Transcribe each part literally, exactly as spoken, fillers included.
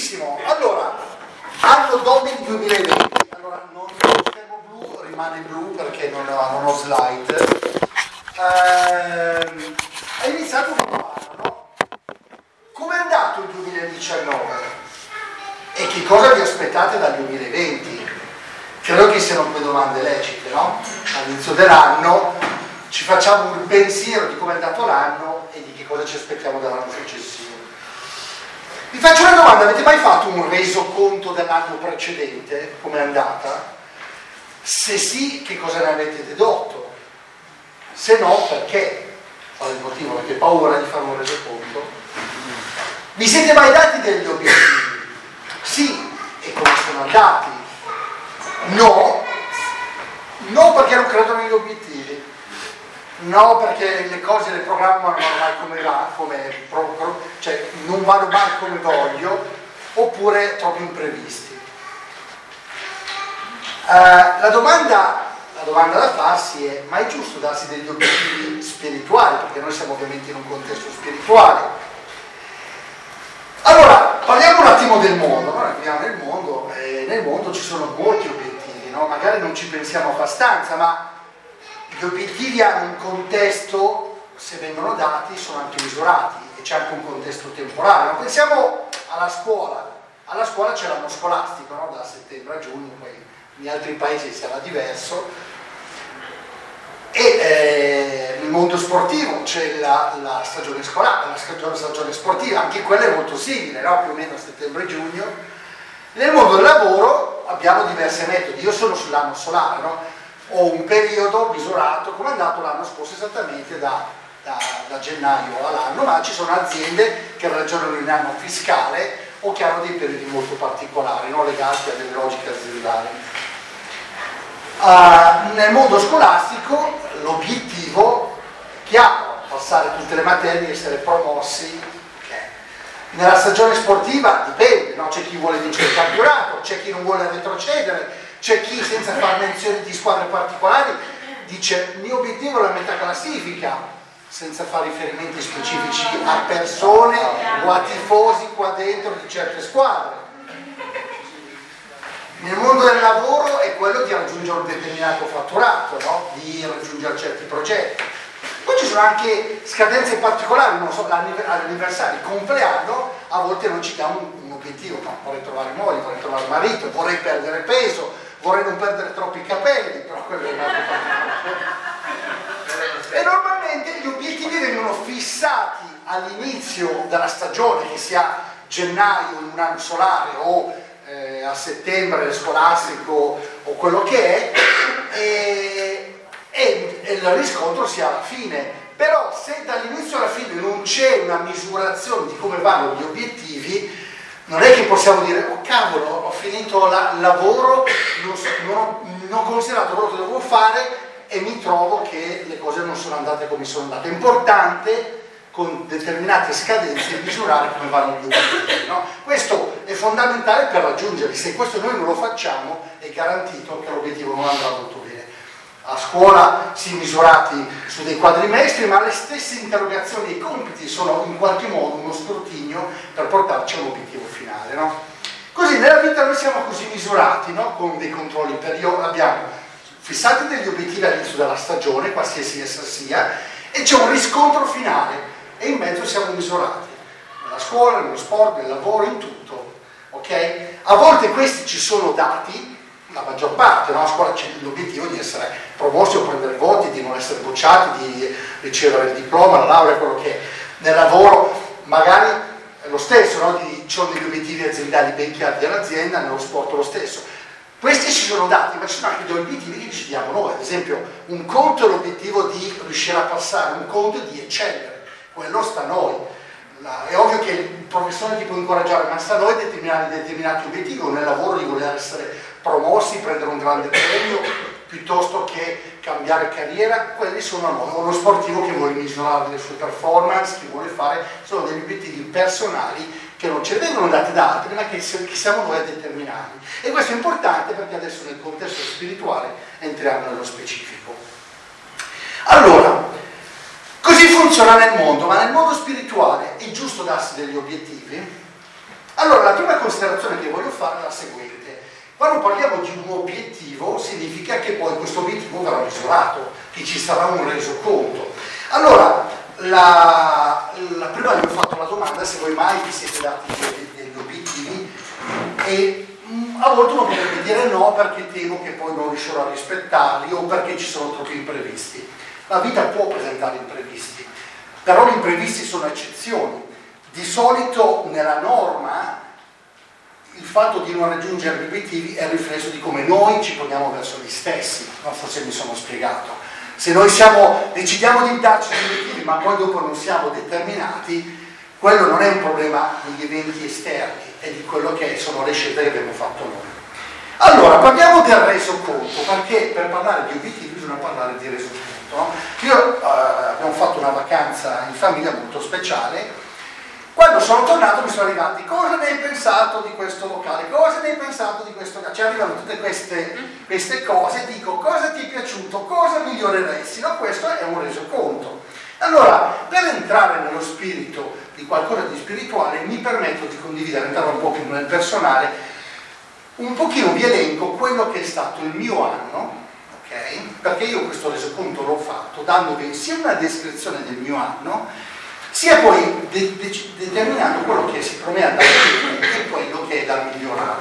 benissimo, allora, anno Domini duemilaventi, allora non lo schermo blu, rimane blu perché non ho, non ho slide. Ehm, è iniziato un nuovo anno, no? Come è andato il duemiladiciannove? E che cosa vi aspettate dal duemilaventi? Credo che siano due domande lecite, no? All'inizio dell'anno ci facciamo un pensiero di come è andato l'anno e di che cosa ci aspettiamo dall'anno successivo. Vi faccio una domanda, avete mai fatto un resoconto dell'anno precedente? Come è andata? Se sì, che cosa ne avete dedotto? Se no, perché? Qual è il motivo? Avete paura di fare un resoconto? Vi siete mai dati degli obiettivi? Sì, e come sono andati? No, no perché non credo negli obiettivi, no perché le cose le programmano mai come va, come pro, pro, cioè non vanno mai come voglio, oppure troppo imprevisti. Uh, la domanda, la domanda da farsi è: ma è giusto darsi degli obiettivi spirituali? Perché noi siamo ovviamente in un contesto spirituale. Allora, parliamo un attimo del mondo. Noi viviamo nel mondo e nel mondo ci sono molti obiettivi, no? Magari non ci pensiamo abbastanza, ma gli obiettivi hanno un contesto, se vengono dati, sono anche misurati e c'è anche un contesto temporale. Ma pensiamo alla scuola. Alla scuola c'è l'anno scolastico, no? Da settembre a giugno, poi in altri paesi sarà diverso. E eh, nel mondo sportivo c'è la, la stagione scolastica, la stagione, stagione sportiva, anche quella è molto simile, no? Più o meno a settembre e giugno. Nel mondo del lavoro abbiamo diversi metodi. Io sono sull'anno solare, no? Ho un periodo misurato come è andato l'anno scorso esattamente da, da, da gennaio all'anno, ma ci sono aziende che ragionano in anno fiscale o che hanno dei periodi molto particolari, no? Legati a delle logiche aziendali. Uh, nel mondo scolastico l'obiettivo è chiaro: passare tutte le materie, essere promossi. Okay. Nella stagione sportiva dipende, no? C'è chi vuole vincere il campionato, c'è chi non vuole retrocedere, c'è chi, senza far menzione di squadre particolari, dice il mio obiettivo è la metà classifica, senza fare riferimenti specifici a persone o a tifosi qua dentro di certe squadre. Nel mondo del lavoro è quello di raggiungere un determinato fatturato, no? Di raggiungere certi progetti. Poi ci sono anche scadenze particolari, non so, l'anniversario, il compleanno, a volte non ci diamo un, un obiettivo, no? Vorrei trovare moglie, vorrei trovare marito, vorrei perdere peso, vorrei non perdere troppi capelli, però quello è un altro fatto. E normalmente gli obiettivi vengono fissati all'inizio della stagione, che sia gennaio in un anno solare o Eh, a settembre scolastico o quello che è, e, e, e il riscontro sia alla fine. Però se dall'inizio alla fine non c'è una misurazione di come vanno gli obiettivi, non è che possiamo dire: oh cavolo, ho finito la, il lavoro, non, so, non, ho, non ho considerato quello che dovevo fare e mi trovo che le cose non sono andate come sono andate. È importante con determinate scadenze misurare come vanno gli obiettivi, no? Questo è fondamentale per raggiungerli. Se questo noi non lo facciamo è garantito che l'obiettivo non andrà molto bene. A scuola si è misurati su dei quadrimestri, ma le stesse interrogazioni e i compiti sono in qualche modo uno scrutinio per portarci a un obiettivo finale, no? Così nella vita noi siamo così misurati, no? Con dei controlli periodici, abbiamo fissati degli obiettivi all'inizio della stagione, qualsiasi essa sia, e c'è un riscontro finale. E in mezzo siamo misurati nella scuola, nello sport, nel lavoro, in tutto, ok? A volte questi ci sono dati, la maggior parte, no? A scuola c'è l'obiettivo di essere promossi o prendere voti, di non essere bocciati, di ricevere il diploma, la laurea, quello che è. Nel lavoro magari è lo stesso, no? Di, ci sono degli obiettivi aziendali ben chiari dell'azienda, nello sport lo stesso. Questi ci sono dati, ma ci sono anche degli obiettivi che ci diamo noi. Ad esempio, un conto è l'obiettivo di riuscire a passare, un conto è di eccellere. Quello sta a noi. È ovvio che il professore ti può incoraggiare, ma sta a noi determinare determinati obiettivi, o nel lavoro di voler essere promossi, prendere un grande premio, piuttosto che cambiare carriera. Quelli sono a noi. O lo sportivo che vuole misurare le sue performance, che vuole fare, sono degli obiettivi personali che non ci vengono dati da altri, ma che siamo noi a determinarli. E questo è importante perché adesso nel contesto spirituale entriamo nello specifico. Allora, così funziona nel mondo, ma nel mondo spirituale è giusto darsi degli obiettivi? Allora, la prima considerazione che voglio fare è la seguente. Quando parliamo di un obiettivo, significa che poi questo obiettivo verrà misurato, che ci sarà un resoconto. Allora, la, la prima vi ho fatto la domanda se voi mai vi siete dati degli, degli obiettivi e mh, a volte uno potrebbe dire no perché temo che poi non riuscirò a rispettarli o perché ci sono troppi imprevisti. La vita può presentare imprevisti, però gli imprevisti sono eccezioni. Di solito nella norma il fatto di non raggiungere gli obiettivi è il riflesso di come noi ci poniamo verso gli stessi, no? Forse mi sono spiegato. Se noi siamo, decidiamo di darci gli obiettivi ma poi dopo non siamo determinati, quello non è un problema degli eventi esterni, è di quello che sono le scelte che abbiamo fatto noi. Allora, parliamo del resoconto, perché per parlare di obiettivi bisogna parlare di resoconto. No? Io eh, abbiamo fatto una vacanza in famiglia molto speciale. Quando sono tornato mi sono arrivati, cosa ne hai pensato di questo locale, cosa ne hai pensato di questo locale, ci arrivano tutte queste, queste cose, dico cosa ti è piaciuto, cosa miglioreresti, no? Questo è un resoconto. Allora, per entrare nello spirito di qualcosa di spirituale mi permetto di condividere, entrare un po' più nel personale, un pochino vi elenco quello che è stato il mio anno, ok? Perché io questo resoconto l'ho fatto dandovi sia una descrizione del mio anno, sia poi de- de- determinando quello che si promea da bene e quello che è da migliorare.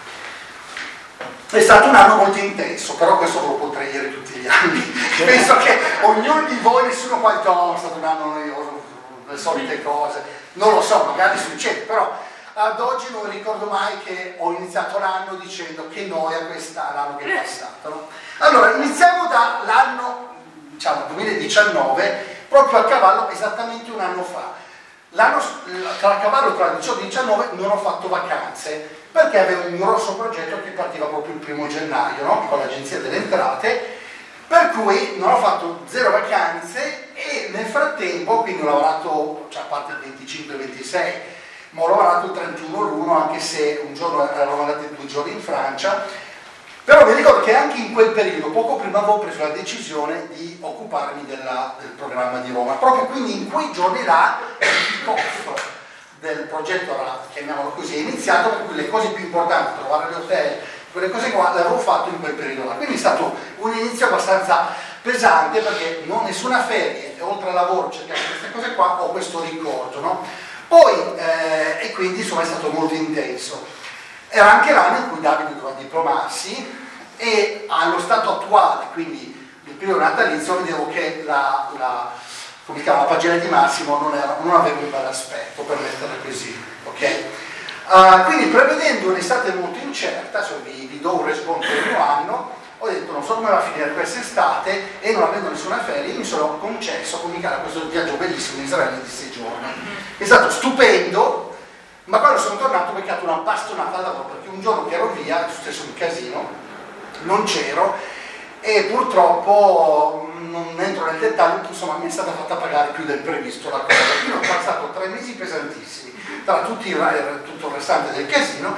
È stato un anno molto intenso, però questo lo potrei dire tutti gli anni. Penso che ognuno di voi, nessuno qua dice oh, è stato un anno noioso, le solite cose, non lo so, magari succede, però ad oggi non ricordo mai che ho iniziato l'anno dicendo che noia questa l'anno che è passato. No? Allora, iniziamo dall'anno, diciamo, duemiladiciannove, proprio a cavallo esattamente un anno fa. L'anno, tra cavallo tra il diciotto e il diciannove non ho fatto vacanze perché avevo un grosso progetto che partiva proprio il primo gennaio, no? Con l'agenzia delle entrate, per cui non ho fatto zero vacanze e nel frattempo, quindi ho lavorato, cioè a parte il venticinque e il ventisei, ma ho lavorato il trentuno l'uno, anche se un giorno eravamo andati due giorni in Francia. Però mi ricordo che anche in quel periodo, poco prima, avevo preso la decisione di occuparmi della, del programma di Roma. Proprio quindi in quei giorni là il kick-off del progetto, chiamiamolo così, è iniziato, per cui le cose più importanti, trovare l'hotel, quelle cose qua, le avevo fatto in quel periodo là. Quindi è stato un inizio abbastanza pesante perché non nessuna ferie, e oltre al lavoro cercare queste cose qua, ho questo ricordo, no? Poi, eh, e quindi insomma è stato molto intenso. Era anche l'anno in cui Davide doveva diplomarsi e allo stato attuale, quindi il periodo natalizio, vedevo che la, la, come si chiama, la pagina di Massimo non, era, non aveva un bel aspetto, per metterla così, ok? Uh, quindi prevedendo un'estate molto incerta, cioè vi, vi do un resoconto del mio anno, ho detto non so come va a finire quest'estate e non avendo nessuna ferie mi sono concesso a comunicare questo viaggio bellissimo in Israele di sei giorni. È stato stupendo. Ma quando sono tornato ho beccato una bastonata al lavoro perché un giorno che ero via è successo un casino, non c'ero e purtroppo non entro nel dettaglio, insomma mi è stata fatta pagare più del previsto la cosa. Quindi ho passato tre mesi pesantissimi tra tutti, tutto il restante del casino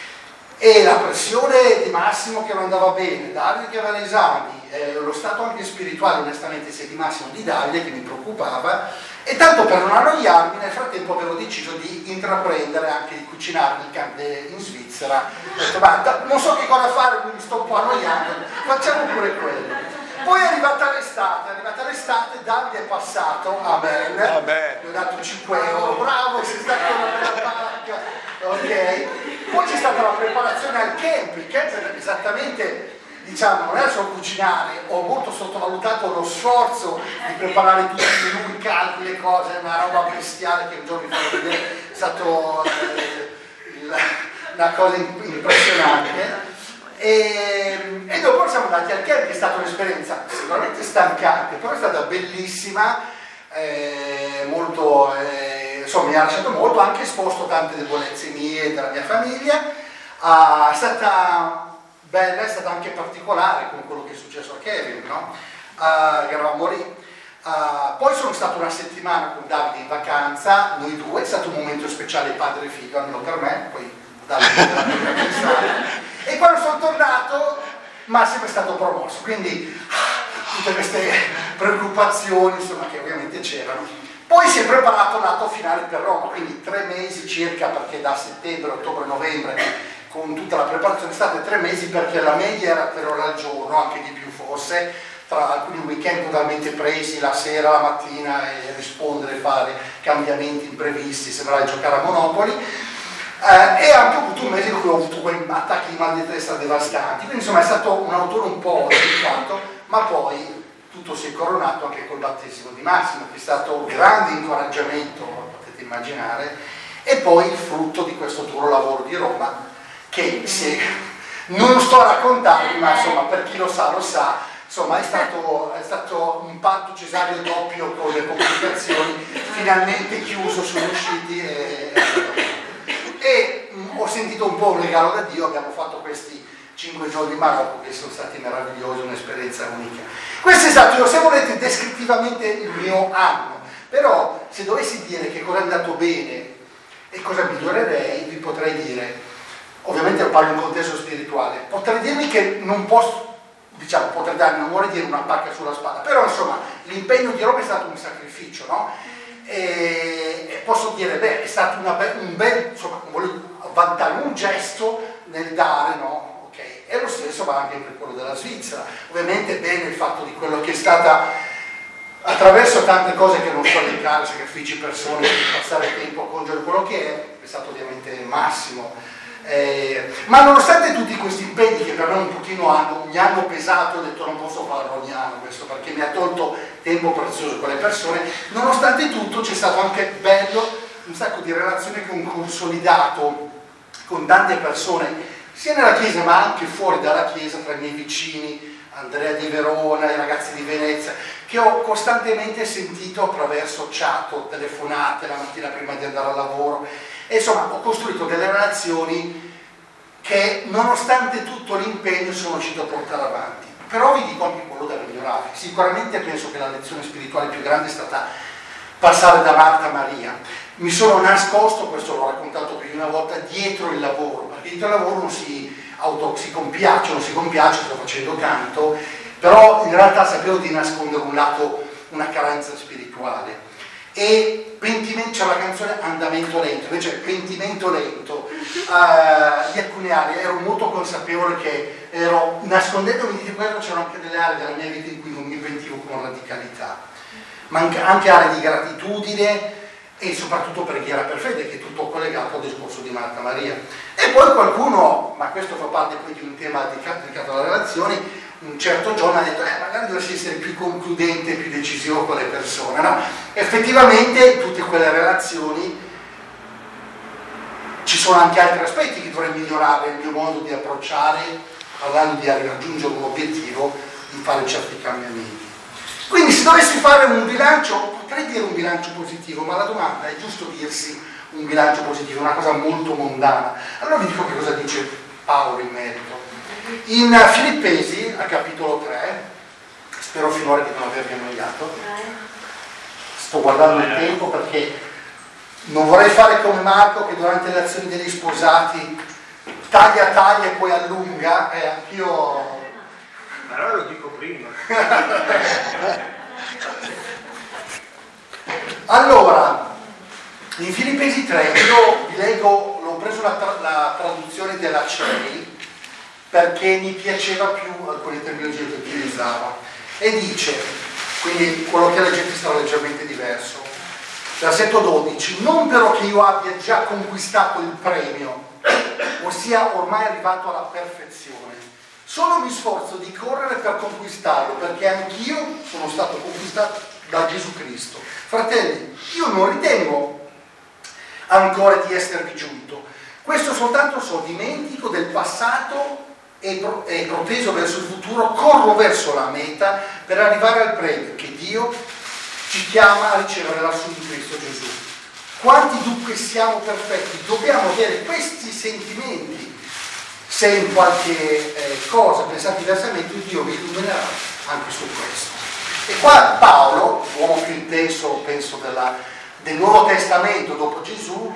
e la pressione di Massimo che non andava bene, Davide che aveva gli esami, eh, lo stato anche spirituale onestamente sia di Massimo di Davide che mi preoccupava. E tanto per non annoiarmi, nel frattempo avevo deciso di intraprendere anche di cucinare nel camp in Svizzera. Ho detto, ma non so che cosa fare, quindi sto un po' annoiando, facciamo pure quello. Poi è arrivata l'estate, è arrivata l'estate, Davide è passato a Bern, gli ho dato cinque euro, bravo, sei stata una bella barca, ok? Poi c'è stata la preparazione al camp, il camp è esattamente... Diciamo, non era solo cucinare, ho molto sottovalutato lo sforzo di preparare tutti i menù, i calcoli, le cose, una roba bestiale che un giorno vi farò vedere, è stato eh, il, una cosa impressionante. E, e dopo siamo andati al camp, che è stata un'esperienza sicuramente stancante, però è stata bellissima, eh, molto, eh, insomma mi ha lasciato molto, anche esposto tante debolezze mie e della mia famiglia, uh, è stata... bella, è stata anche particolare come quello che è successo a Kevin, no? Uh, eravamo lì. Uh, poi sono stato una settimana con Davide in vacanza, noi due, è stato un momento speciale padre e figlio, almeno per me, poi Davide era per pensare. E quando sono tornato Massimo è stato promosso, quindi tutte queste preoccupazioni insomma, che ovviamente c'erano, Poi si è preparato l'atto finale per Roma, quindi tre mesi circa, perché da settembre, ottobre, novembre, con tutta la preparazione, state tre mesi perché la media era tre ore al giorno, anche di più forse, tra alcuni weekend totalmente presi, la sera, la mattina, e rispondere, fare cambiamenti imprevisti, sembrava giocare a Monopoli. Eh, e anche ho avuto un mese in cui ho avuto quei attacchi di mal di testa devastanti, quindi insomma è stato un autore un po' delicato, ma poi tutto si è coronato anche col battesimo di Massimo, che è stato un grande incoraggiamento, potete immaginare, e poi il frutto di questo duro lavoro di Roma, che se non sto a raccontarvi, ma insomma per chi lo sa lo sa, insomma è stato, è stato un parto cesareo doppio con le complicazioni, finalmente chiuso, sono usciti e, e mh, ho sentito un po' un regalo da Dio, abbiamo fatto questi cinque giorni in Marocco che sono stati meravigliosi, un'esperienza unica. Questo è stato, se volete, descrittivamente il mio anno, però se dovessi dire che cosa è andato bene e cosa migliorerei, vi potrei dire, ovviamente parlo in contesto spirituale, potrei dirvi che non posso, diciamo, potrei dare, non vorrei dire una pacca sulla spalla, però insomma l'impegno di Roma è stato un sacrificio, no? E, e posso dire, beh, è stato una be- un bel, insomma, non voglio vantare, un gesto nel dare, no? E lo stesso va anche per quello della Svizzera. Ovviamente bene il fatto di quello che è stata, attraverso tante cose che non so elencare, sacrifici, persone, passare tempo, congiungere quello che è, è stato ovviamente il massimo. Eh, ma nonostante tutti questi impegni che per me un pochino hanno, mi hanno pesato, ho detto non posso farlo ogni anno questo perché mi ha tolto tempo prezioso con le persone, nonostante tutto c'è stato anche bello, un sacco di relazioni che ho consolidato con tante persone, sia nella Chiesa ma anche fuori dalla Chiesa, tra i miei vicini, Andrea di Verona, i ragazzi di Venezia, che ho costantemente sentito attraverso chat o telefonate la mattina prima di andare al lavoro. E insomma ho costruito delle relazioni che nonostante tutto l'impegno sono riuscito a portare avanti. Però vi dico anche quello da migliorare. Sicuramente penso che la lezione spirituale più grande è stata passare da Marta a Maria. Mi sono nascosto, questo l'ho raccontato più di una volta, dietro il lavoro, perché dietro il lavoro non si, auto, si compiace, non si compiace, sto facendo canto, però in realtà sapevo di nascondere un lato, una carenza spirituale. E pentimento, c'è la canzone Andamento lento, invece pentimento lento, uh, di alcune aree ero molto consapevole che ero, nascondendomi di quello, c'erano anche delle aree della mia vita in cui non mi pentivo con radicalità, ma anche, anche aree di gratitudine e soprattutto preghiera per fede, che è tutto collegato al discorso di Marta Maria. E poi qualcuno, ma questo fa parte poi di un tema dedicato alle relazioni, un certo giorno ha detto eh, magari dovresti essere più concludente, più decisivo con le persone, no? Effettivamente in tutte quelle relazioni ci sono anche altri aspetti che dovrei migliorare, il mio modo di approcciare, parlando di raggiungere un obiettivo, di fare certi cambiamenti. Quindi se dovessi fare un bilancio, potrei dire un bilancio positivo, ma la domanda è giusto dirsi un bilancio positivo, una cosa molto mondana. Allora vi dico che cosa dice Paolo in merito. In Filippesi, al capitolo tre, spero finora di non avervi annoiato, sto guardando il tempo perché non vorrei fare come Marco che durante le azioni degli sposati taglia, taglia e poi allunga, e anch'io... Ma allora lo dico prima. Allora, in Filippesi tre, io vi leggo, l'ho preso la, tra- la traduzione della C E I, perché mi piaceva più alcune terminologie che utilizzava, e dice, quindi quello che leggete sarà leggermente diverso, versetto dodici: non però che io abbia già conquistato il premio, ossia ormai arrivato alla perfezione, solo mi sforzo di correre per conquistarlo, perché anch'io sono stato conquistato da Gesù Cristo. Fratelli, io non ritengo ancora di esservi giunto, questo soltanto so, dimentico del passato e proteso verso il futuro, corro verso la meta per arrivare al premio che Dio ci chiama a ricevere lassù in Cristo Gesù. Quanti dunque siamo perfetti, dobbiamo avere questi sentimenti. Se in qualche eh, cosa pensate diversamente, Dio vi illuminerà anche su questo. E qua Paolo, l'uomo più intenso penso della, del Nuovo Testamento dopo Gesù,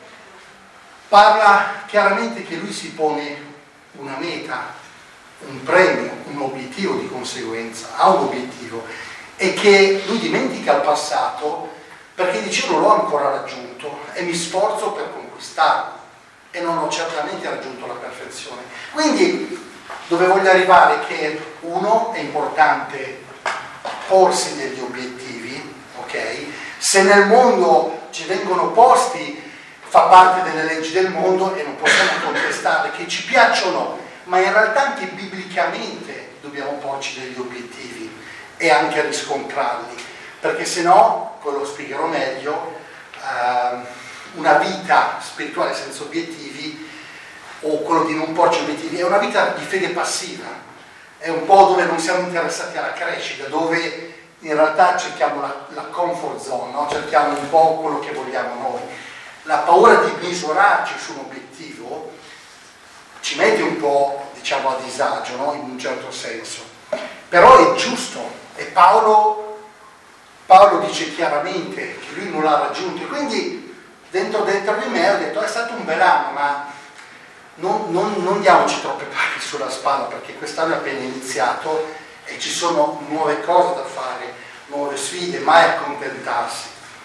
parla chiaramente che lui si pone una meta, un premio, un obiettivo di conseguenza, ha un obiettivo, e che lui dimentica il passato perché dice io non l'ho ancora raggiunto e mi sforzo per conquistarlo e non ho certamente raggiunto la perfezione. Quindi dove voglio arrivare è che uno è importante porsi degli obiettivi, ok? Se nel mondo ci vengono posti, fa parte delle leggi del mondo e non possiamo contestare che ci piacciono, ma in realtà anche biblicamente dobbiamo porci degli obiettivi e anche riscontrarli, perché se no, quello lo spiegherò meglio, eh, una vita spirituale senza obiettivi o quello di non porci obiettivi è una vita di fede passiva, è un po' dove non siamo interessati alla crescita, dove in realtà cerchiamo la, la comfort zone, no? Cerchiamo un po' quello che vogliamo noi. La paura di misurarci su un obiettivo ci mette un po', diciamo, a disagio, no? In un certo senso, però è giusto, e Paolo, Paolo dice chiaramente che lui non l'ha raggiunto, e quindi dentro, dentro di me ho detto è stato un bel anno, ma non, non, non diamoci troppe pacche sulla spalla, perché quest'anno è appena iniziato e ci sono nuove cose da fare, nuove sfide, mai accontentarsi.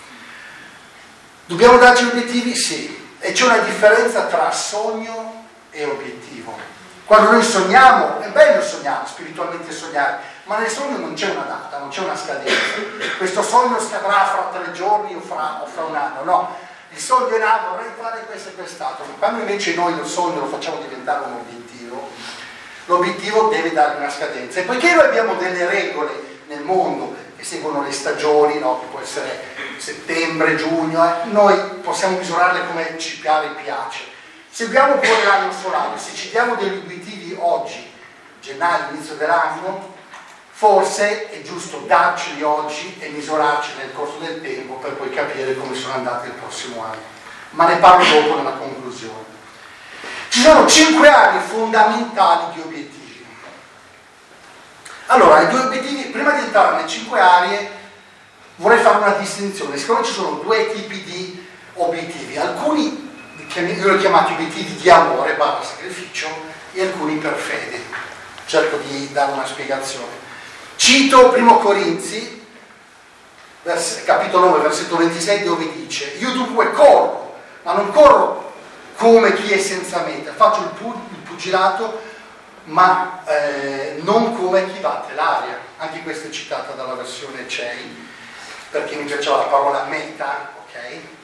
Dobbiamo darci obiettivi? Sì, e c'è una differenza tra sogno e obiettivo. Quando noi sogniamo, è bello sognare, spiritualmente sognare, ma nel sogno non c'è una data, non c'è una scadenza. Questo sogno scadrà fra tre giorni o fra, o fra un anno, no. Il sogno è là, vorrei fare questo e quest'altro. Quando invece noi il sogno lo facciamo diventare un obiettivo, l'obiettivo deve dare una scadenza. E poiché noi abbiamo delle regole nel mondo che seguono le stagioni, no? Che può essere settembre, giugno, eh, noi possiamo misurarle come ci pare e piace. Seguiamo pure l'anno solare, se ci diamo degli obiettivi oggi, gennaio, inizio dell'anno, forse è giusto darceli oggi e misurarci nel corso del tempo per poi capire come sono andati il prossimo anno. Ma ne parlo dopo nella conclusione. Ci sono cinque aree fondamentali di obiettivi. Allora, i due obiettivi, prima di entrare nelle cinque aree, vorrei fare una distinzione. Siccome ci sono due tipi di obiettivi, alcuni io li ho chiamati obiettivi di amore barra sacrificio e alcuni per fede. Cerco di dare una spiegazione. Cito primo Corinzi, vers- capitolo nove, versetto ventisei, dove dice: io dunque corro, ma non corro come chi è senza meta, faccio il, pu- il pugilato, ma eh, non come chi batte l'aria. Anche questa è citata dalla versione C E I, perché mi piaceva la parola meta, ok?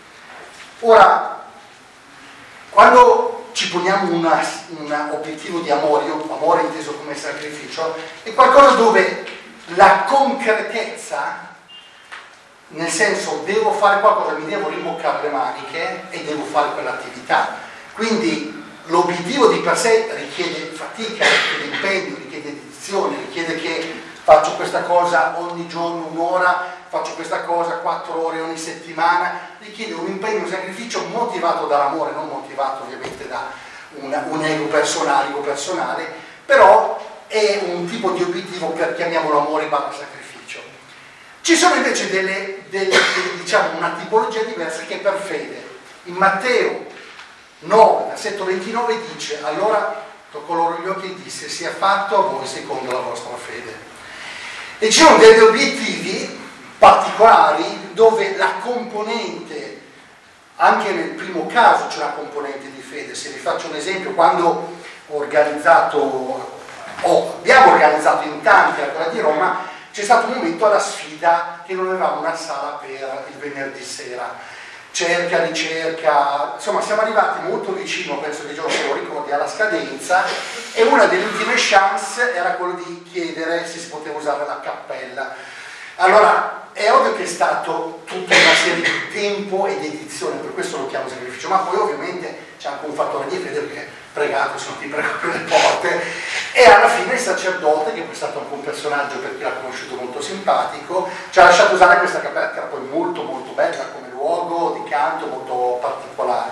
Ora, quando ci poniamo un obiettivo di amore, io amore inteso come sacrificio, è qualcosa dove la concretezza, nel senso devo fare qualcosa, mi devo rimboccare le maniche e devo fare quell'attività. Quindi l'obiettivo di per sé richiede fatica, richiede impegno, richiede dedizione, richiede che faccio questa cosa ogni giorno un'ora, faccio questa cosa quattro ore ogni settimana, richiede un impegno, un sacrificio motivato dall'amore, non motivato ovviamente da una, un ego personale, ego personale, però è un tipo di obiettivo per, chiamiamolo amore barra sacrificio. Ci sono invece delle, delle, delle, diciamo, una tipologia diversa che è per fede. In Matteo nove, versetto ventinove dice: allora toccò loro gli occhi e disse: sia fatto a voi secondo la vostra fede. E ci sono degli obiettivi particolari dove la componente, anche nel primo caso c'è una componente di fede. Se vi faccio un esempio, quando ho organizzato, o abbiamo organizzato in tanti a quella di Roma, c'è stato un momento alla sfida che non avevamo una sala per il venerdì sera. Cerca, ricerca, insomma siamo arrivati molto vicino, penso che già se lo ricordi, alla scadenza, e una delle ultime chance era quello di chiedere se si poteva usare la cappella. Allora è ovvio che è stato tutta una serie di tempo e dedizione, per questo lo chiamo sacrificio, ma poi ovviamente c'è anche un fattore di fede, perché pregato, sono ti prego per le porte, e alla fine il sacerdote, che poi è stato anche un personaggio per chi l'ha conosciuto molto simpatico, ci ha lasciato usare questa cappella, che era poi molto molto bella come luogo di canto, molto particolare.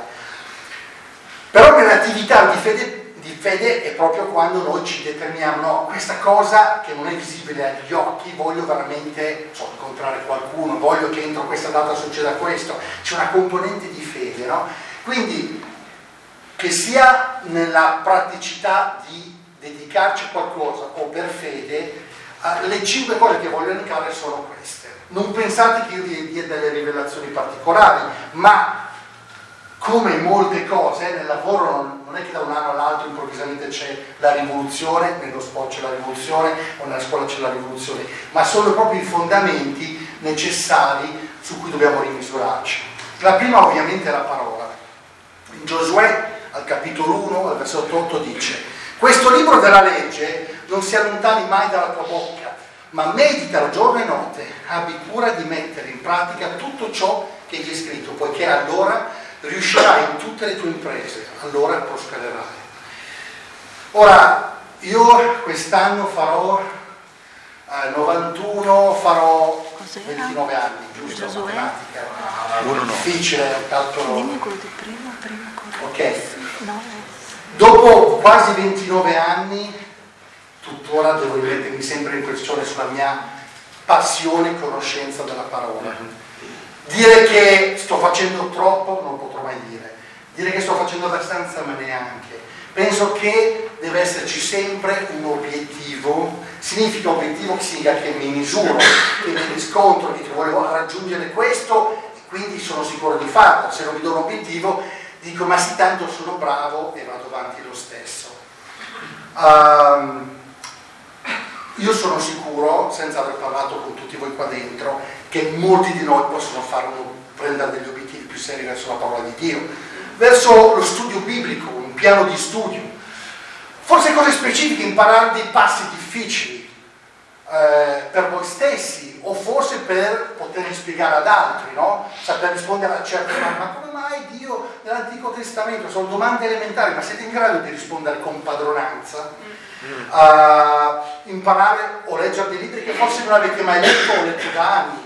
Però nell'attività di fede, di fede è proprio quando noi ci determiniamo: no, questa cosa che non è visibile agli occhi, voglio veramente so, incontrare qualcuno, voglio che entro questa data succeda questo, c'è una componente di fede, no? Quindi che sia nella praticità di dedicarci a qualcosa o per fede, le cinque cose che voglio elencare sono queste. non pensate che io vi dia delle rivelazioni particolari, ma come in molte cose nel lavoro non, non è che da un anno all'altro improvvisamente c'è la rivoluzione, nello sport c'è la rivoluzione o nella scuola c'è la rivoluzione, ma sono proprio i fondamenti necessari su cui dobbiamo rimisurarci. La prima ovviamente è la parola. In Giosuè al capitolo uno, al versetto otto dice: questo libro della legge non si allontani mai dalla tua bocca, ma meditalo giorno e notte, abbi cura di mettere in pratica tutto ciò che gli è scritto, poiché allora riuscirai in tutte le tue imprese, allora prospererai. Ora, io quest'anno farò eh, novantuno, farò Cos'era? ventinove anni, giusto? Giosuè? Matematica. Uno no. Difficile, è un calcolo. Dimmi quello di prima, prima quello. Ok. No, Dopo quasi ventinove anni, tuttora devo rimettermi sempre in questione sulla mia passione e conoscenza della parola. Dire che sto facendo troppo non potrò mai dire. Dire che sto facendo abbastanza, ma neanche. Penso che deve esserci sempre un obiettivo. Significa obiettivo che significa che mi misuro, che mi riscontro, che volevo raggiungere questo e quindi sono sicuro di farlo. Se non mi do un obiettivo dico ma sì, tanto sono bravo e vado avanti lo stesso. Um, io sono sicuro, senza aver parlato con tutti voi qua dentro, che molti di noi possono farlo, prendere degli obiettivi più seri verso la parola di Dio, verso lo studio biblico, un piano di studio, forse cose specifiche, imparare dei passi difficili eh, per voi stessi o forse per poterli spiegare ad altri, no? Saper rispondere a certe domande, ma come mai Dio nell'Antico Testamento? Sono domande elementari, ma siete in grado di rispondere con padronanza? Uh, imparare o leggere dei libri che forse non avete mai letto o letto da anni.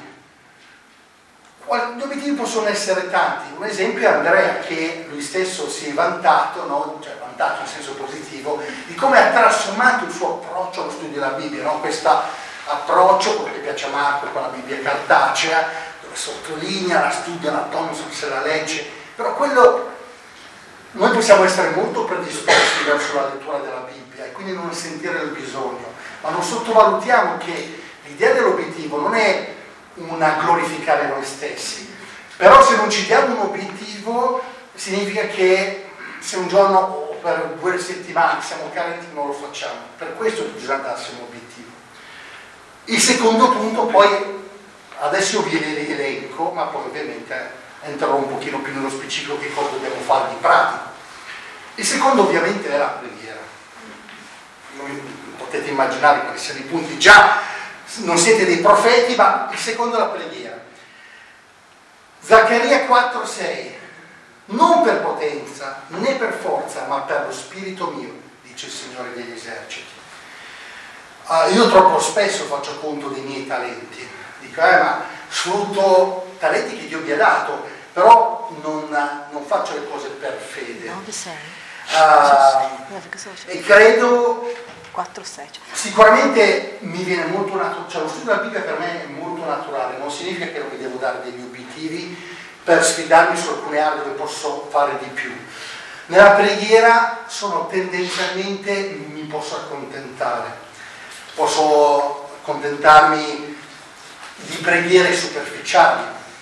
Gli obiettivi possono essere tanti. Un esempio è Andrea, che lui stesso si è vantato, no? Cioè vantato in senso positivo, di come ha trasformato il suo approccio allo studio della Bibbia, no? Questo approccio, come piace a Marco, con la Bibbia cartacea, dove sottolinea, la studia, la Thompson se la legge, però quello noi possiamo essere molto predisposti verso la lettura della Bibbia e quindi non sentire il bisogno, ma non sottovalutiamo che l'idea dell'obiettivo non è una glorificare noi stessi, però se non ci diamo un obiettivo significa che se un giorno o per due settimane siamo carenti non lo facciamo, per questo bisogna darsi un obiettivo. Il secondo punto poi, adesso io vi elenco, ma poi ovviamente entrerò un pochino più nello specifico che cosa dobbiamo fare di pratico. Il secondo ovviamente è la preghiera. Non potete immaginare quali siano i punti, già non siete dei profeti, ma il secondo è la preghiera. Zaccaria quattro sei: non per potenza né per forza, ma per lo spirito mio, dice il Signore degli eserciti. Uh, io troppo spesso faccio conto dei miei talenti, dico eh, ma sfrutto talenti che Dio mi ha dato, però non, non faccio le cose per fede. nove sei. Uh, e credo quattro sei. sicuramente mi viene molto naturale, cioè lo studio della Bibbia per me è molto naturale, non significa che non mi devo dare degli obiettivi per sfidarmi su alcune aree dove posso fare di più. Nella preghiera sono tendenzialmente, mi posso accontentare, posso accontentarmi di preghiere superficiali.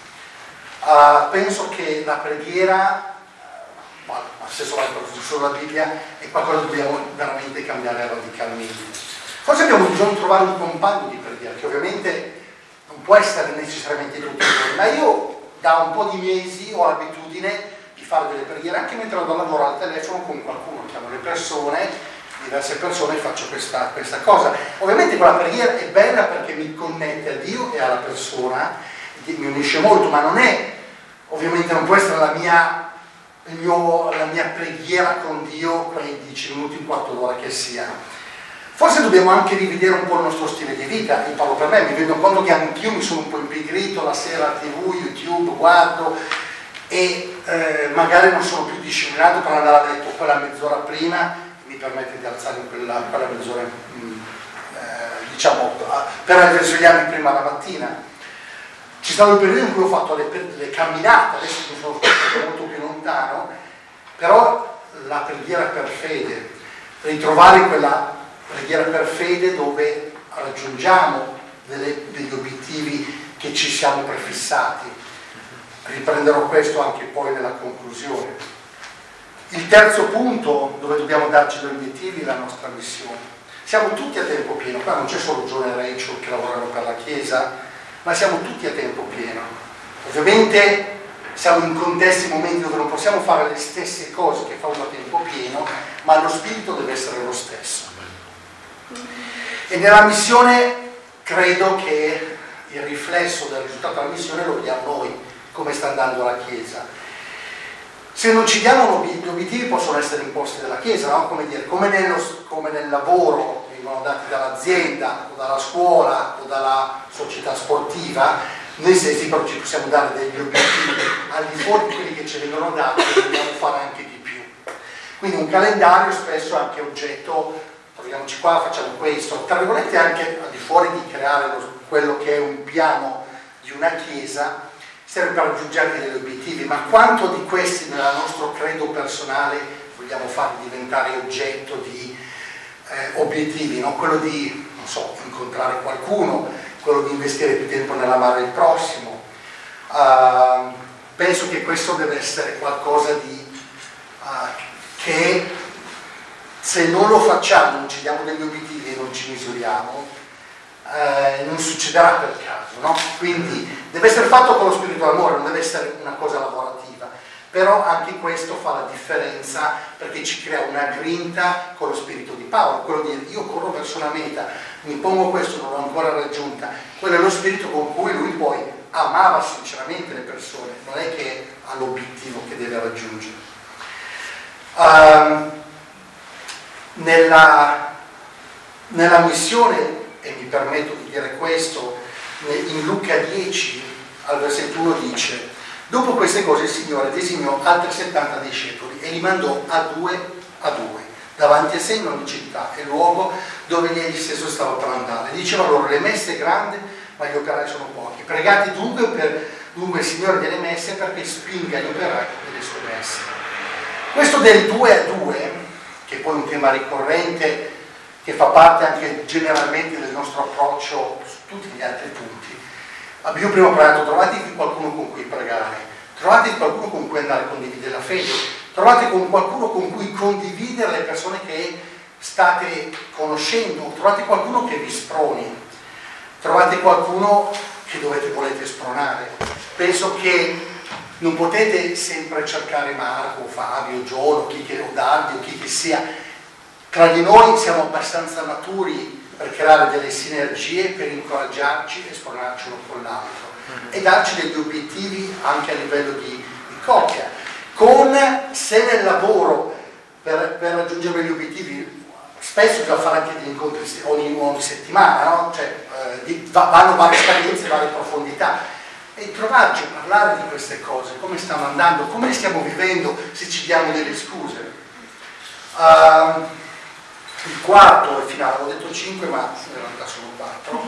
Uh, penso che la preghiera, ma stesso vale per sulla Bibbia, è qualcosa che dobbiamo veramente cambiare radicalmente. Forse abbiamo bisogno di trovare un compagno di preghiera, che ovviamente non può essere necessariamente tutti i giorni, ma io da un po' di mesi ho l'abitudine di fare delle preghiere anche mentre vado a lavoro al telefono con qualcuno, chiamo le persone, diverse persone, e faccio questa, questa cosa. Ovviamente quella preghiera è bella perché mi connette a Dio e alla persona, mi unisce molto, ma non è, ovviamente non può essere la mia Il mio, la mia preghiera con Dio quei dieci minuti, un quarto d'ora che sia. Forse dobbiamo anche rivedere un po' il nostro stile di vita. Io parlo per me, mi rendo conto che anch'io mi sono un po' impigrito, la sera a tivù, YouTube, guardo e eh, magari non sono più disciplinato per andare a letto quella mezz'ora prima, mi permette di alzare in quella, quella mezz'ora mh, eh, diciamo per svegliarmi prima la mattina. Ci stato il periodo in cui ho fatto le, le camminate, adesso mi sono spostato molto più lontano, però la preghiera per fede, ritrovare quella preghiera per fede dove raggiungiamo delle, degli obiettivi che ci siamo prefissati. Riprenderò questo anche poi nella conclusione. Il terzo punto dove dobbiamo darci gli obiettivi è la nostra missione. Siamo tutti a tempo pieno, qua non c'è solo John e Rachel che lavorano per la Chiesa, ma siamo tutti a tempo pieno. Ovviamente siamo in contesti, momenti dove non possiamo fare le stesse cose che fa uno a tempo pieno, ma lo spirito deve essere lo stesso. E nella missione credo che il riflesso del risultato della missione lo vediamo noi, come sta andando la Chiesa. Se non ci diamo gli obiettivi possono essere imposti dalla Chiesa, no? Come dire, come, nello, come nel lavoro vengono dati dall'azienda o dalla scuola o dalla società sportiva, noi stessi però ci possiamo dare degli obiettivi al di fuori di quelli che ci vengono dati e dobbiamo fare anche di più. Quindi un calendario spesso è anche oggetto, proviamoci qua, facciamo questo, tra virgolette anche al di fuori di creare lo, quello che è un piano di una Chiesa, serve per raggiungere degli obiettivi, ma quanto di questi nel nostro credo personale vogliamo farli diventare oggetto di eh, obiettivi, no? Quello di, non so, incontrare qualcuno, quello di investire più tempo nell'amare il prossimo. Uh, penso che questo deve essere qualcosa di uh, che se non lo facciamo, non ci diamo degli obiettivi e non ci misuriamo, eh, non succederà per caso, no? Quindi deve essere fatto con lo spirito d'amore, non deve essere una cosa lavorativa, però anche questo fa la differenza perché ci crea una grinta con lo spirito di Paolo, quello di dire io corro verso una meta, mi pongo questo, non l'ho ancora raggiunta. Quello è lo spirito con cui lui poi amava sinceramente le persone, non è che ha l'obiettivo che deve raggiungere. Uh, nella, nella missione, e mi permetto di dire questo, in Luca dieci al versetto uno dice: dopo queste cose il Signore designò altri settanta discepoli e li mandò a due a due davanti a sé in ogni città e luogo dove egli stesso stava per andare. Diceva loro: le messe è grande, ma gli operai sono pochi. Pregate dunque per dunque il Signore delle messe perché spinga gli operai delle sue messe. Questo del due a due, che è poi un tema ricorrente, che fa parte anche generalmente del nostro approccio su tutti gli altri punti. Abbiamo prima parlato, trovate qualcuno con cui pregare, trovate qualcuno con cui andare a condividere la fede, trovate con qualcuno con cui condividere le persone che state conoscendo, trovate qualcuno che vi sproni, trovate qualcuno che dovete volete spronare. Penso che non potete sempre cercare Marco, Fabio, Giolo, chi che, o Davide, o chi che sia. Tra di noi siamo abbastanza maturi per creare delle sinergie, per incoraggiarci e spronarci uno con l'altro e darci degli obiettivi anche a livello di, di coppia. Con, se nel lavoro per, per raggiungere gli obiettivi spesso bisogna fare anche degli incontri ogni, ogni settimana, no? Cioè, eh, di, vanno varie esperienze, varie profondità, e trovarci a parlare di queste cose, come stiamo andando, come le stiamo vivendo, se ci diamo delle scuse. Uh, il quarto e finale, ho detto cinque ma in realtà sono quattro,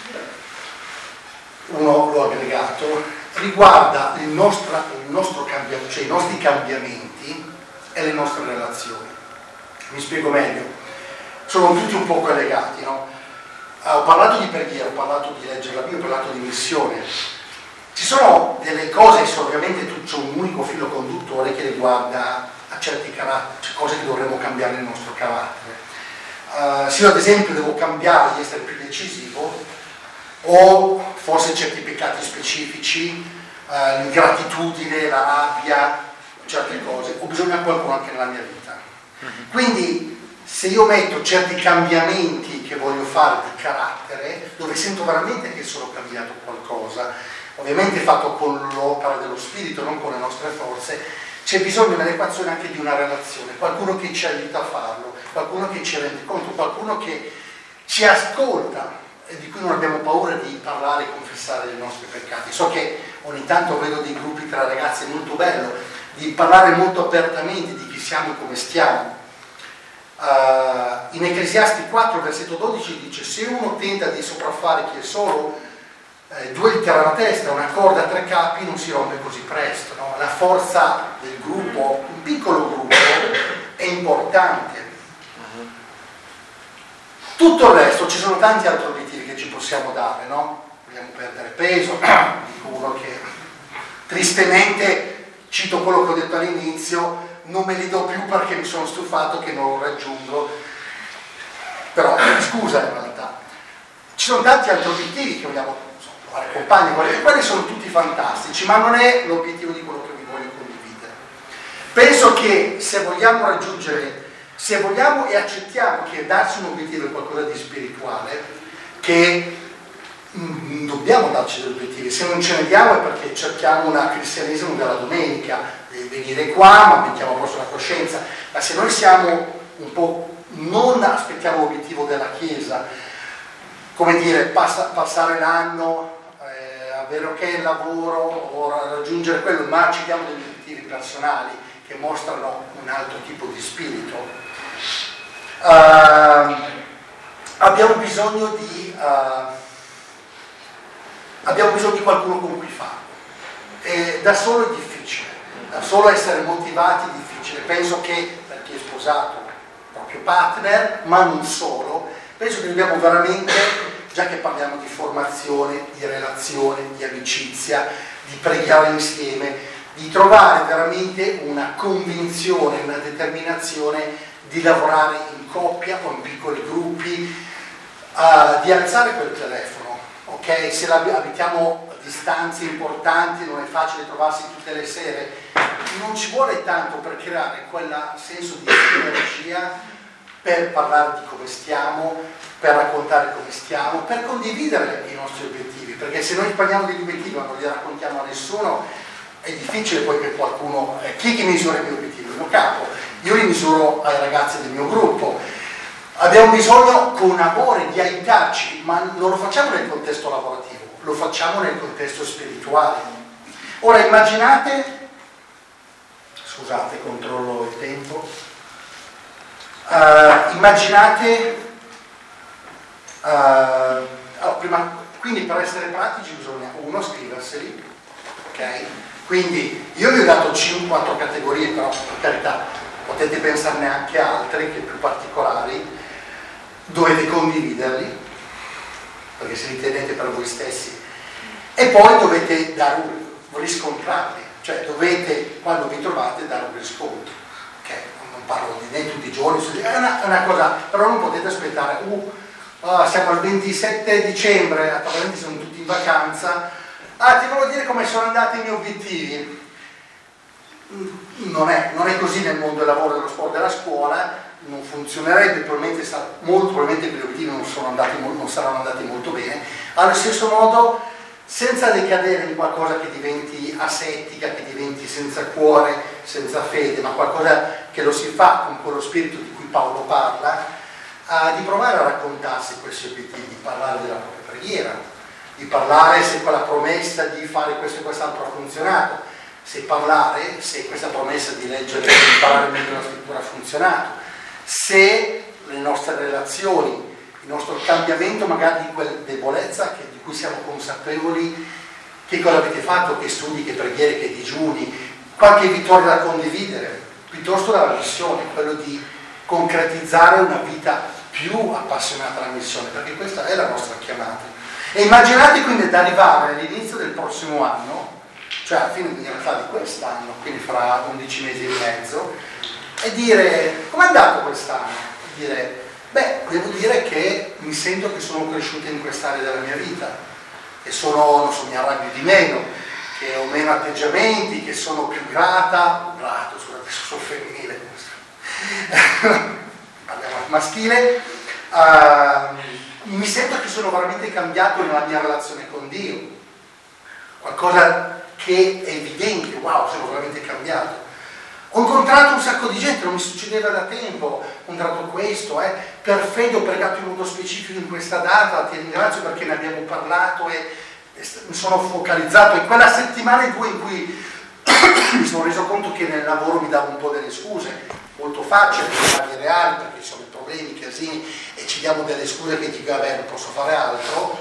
uno l'ho aggregato, riguarda il nostro, il nostro cambiamento, cioè i nostri cambiamenti e le nostre relazioni. Mi spiego meglio, sono tutti un po' collegati, no? Uh, ho parlato di preghiera, ho parlato di leggere la Bibbia, ho parlato di missione. Ci sono delle cose, ovviamente c'è un unico filo conduttore che riguarda a certi caratteri, cioè cose che dovremmo cambiare nel nostro carattere. Uh, se io ad esempio devo cambiare di essere più decisivo, o forse certi peccati specifici, uh, l'ingratitudine, la rabbia, certe cose, ho bisogno di qualcuno anche nella mia vita. Quindi se io metto certi cambiamenti che voglio fare di carattere, dove sento veramente che sono cambiato qualcosa, ovviamente fatto con l'opera dello spirito, non con le nostre forze, c'è bisogno nell'equazione anche di una relazione, qualcuno che ci aiuta a farlo, qualcuno che ci rende conto, qualcuno che ci ascolta e di cui non abbiamo paura di parlare e confessare i nostri peccati. So che ogni tanto vedo dei gruppi tra ragazzi, è molto bello, di parlare molto apertamente di chi siamo e come stiamo. Uh, in Ecclesiasti quattro, versetto dodici dice: se uno tenta di sopraffare chi è solo, Eh, due littere alla testa, una corda a tre capi non si rompe così presto, no? La forza del gruppo, un piccolo gruppo, è importante. Tutto il resto, ci sono tanti altri obiettivi che ci possiamo dare, no? dobbiamo perdere peso, dico uno che tristemente, cito quello che ho detto all'inizio, non me li do più perché mi sono stufato che non lo raggiungo, però scusa in realtà. Ci sono tanti altri obiettivi che vogliamo fare compagni, quelli, quelli sono tutti fantastici, ma non è l'obiettivo di quello che vi voglio condividere. Penso che se vogliamo raggiungere, se vogliamo e accettiamo che darsi un obiettivo è qualcosa di spirituale, che mh, dobbiamo darci degli obiettivi, se non ce ne diamo è perché cerchiamo un cristianesimo della domenica, di venire qua ma mettiamo a posto la coscienza, ma se noi siamo un po', non aspettiamo l'obiettivo della Chiesa, come dire, passa, passare l'anno, eh, avere ok il lavoro o raggiungere quello, ma ci diamo degli obiettivi personali che mostrano un altro tipo di spirito. Uh, abbiamo bisogno di uh, abbiamo bisogno di qualcuno con cui farlo, e da solo è difficile, da solo essere motivati è difficile. Penso che per chi è sposato proprio partner, ma non solo, penso che dobbiamo veramente, già che parliamo di formazione, di relazione, di amicizia, di pregare insieme, di trovare veramente una convinzione, una determinazione di lavorare in coppia o in piccoli gruppi, uh, di alzare quel telefono, ok? Se abitiamo a distanze importanti, non è facile trovarsi tutte le sere, non ci vuole tanto per creare quel senso di energia, per parlare di come stiamo, per raccontare come stiamo, per condividere i nostri obiettivi, perché se noi parliamo degli obiettivi ma non li raccontiamo a nessuno, è difficile poi che qualcuno, eh, chi è che misura i miei obiettivi? Il mio capo, io li misuro ai ragazzi del mio gruppo. Abbiamo bisogno con amore di aiutarci, ma non lo facciamo nel contesto lavorativo, lo facciamo nel contesto spirituale. Ora immaginate, scusate, controllo il tempo, uh, immaginate, uh, allora, prima, quindi per essere pratici bisogna uno scriverseli, ok? Quindi io vi ho dato cinque quattro categorie, però per carità potete pensarne anche altre che più particolari, dovete condividerli perché se li tenete per voi stessi e poi dovete dare un, riscontrarli, cioè dovete quando vi trovate dare un riscontro, ok? Non parlo di né tutti i giorni, è una, è una cosa, però non potete aspettare, uh, uh, siamo al ventisette dicembre, attualmente sono tutti in vacanza. Ah, ti voglio dire come sono andati i miei obiettivi. Non è, non è così nel mondo del lavoro, dello sport, della scuola, non funzionerebbe, probabilmente, molto probabilmente gli obiettivi non, sono andati, non saranno andati molto bene. Allo stesso modo, senza decadere in qualcosa che diventi asettica, che diventi senza cuore, senza fede, ma qualcosa che lo si fa con quello spirito di cui Paolo parla, eh, di provare a raccontarsi questi obiettivi, di parlare della propria preghiera, di parlare se quella promessa di fare questo e quest'altro ha funzionato, se parlare se questa promessa di leggere e di imparare meglio la scrittura ha funzionato, se le nostre relazioni, il nostro cambiamento magari di quella debolezza che, di cui siamo consapevoli, che cosa avete fatto, che studi, che preghiere, che digiuni, qualche vittoria da condividere, piuttosto dalla missione, quello di concretizzare una vita più appassionata alla missione, perché questa è la nostra chiamata. E immaginate quindi di arrivare all'inizio del prossimo anno, cioè alla fine in realtà di quest'anno, quindi fra undici mesi e mezzo, e dire com'è andato quest'anno? Dire, beh, devo dire che mi sento che sono cresciuto in quest'area della mia vita, che sono, non so, mi arrabbio di meno, che ho meno atteggiamenti, che sono più grata, grato, scusate, sono femminile, parliamo maschile, uh, mi sento che sono veramente cambiato nella mia relazione con Dio, qualcosa che è evidente, wow, sono veramente cambiato. Ho incontrato un sacco di gente, non mi succedeva da tempo, ho incontrato questo, eh. per fede ho pregato in modo specifico in questa data, ti ringrazio perché ne abbiamo parlato e, e mi sono focalizzato in quella settimana e due in cui mi sono reso conto che nel lavoro mi davo un po' delle scuse, molto facile, per reali, perché ci sono i problemi, i casini, e ci diamo delle scuse che dico, vabbè, non posso fare altro.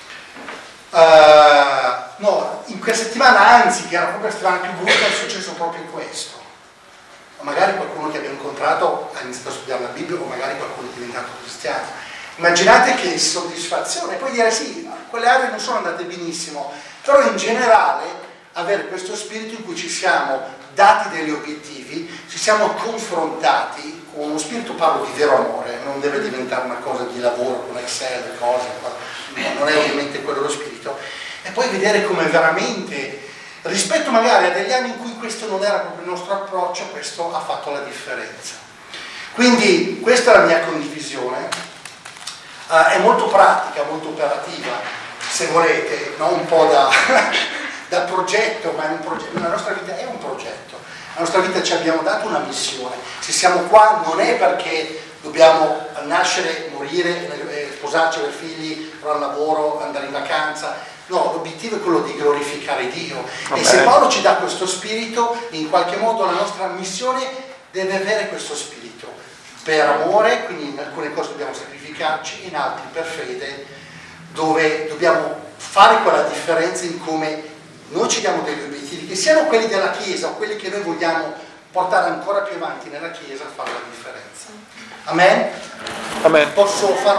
Uh, no, in quella settimana, anzi, che era proprio la settimana più brutta, è successo proprio questo. Magari qualcuno che abbiamo incontrato ha iniziato a studiare la Bibbia, o magari qualcuno è diventato cristiano. Immaginate che soddisfazione, e poi dire sì, quelle aree non sono andate benissimo, però in generale avere questo spirito in cui ci siamo dati degli obiettivi, ci siamo confrontati con uno spirito, parlo di vero amore, non deve diventare una cosa di lavoro con Excel, cose, non è ovviamente quello lo spirito, e poi vedere come veramente, rispetto magari a degli anni in cui questo non era proprio il nostro approccio, questo ha fatto la differenza. Quindi questa è la mia condivisione, uh, è molto pratica, molto operativa, se volete, no? Un po' da, da progetto, ma è un progetto, la nostra vita è un progetto, la nostra vita ci abbiamo dato una missione, se siamo qua non è perché dobbiamo nascere, morire, sposarci, avere figli, andare al lavoro, andare in vacanza, no, l'obiettivo è quello di glorificare Dio. Okay. E se Paolo ci dà questo spirito, in qualche modo la nostra missione deve avere questo spirito, per amore, quindi in alcune cose dobbiamo sacrificarci, in altre per fede, dove dobbiamo fare quella differenza in come noi ci diamo degli obiettivi, che siano quelli della Chiesa o quelli che noi vogliamo portare ancora più avanti nella Chiesa, a fare la differenza. Amen? Amen. Posso fare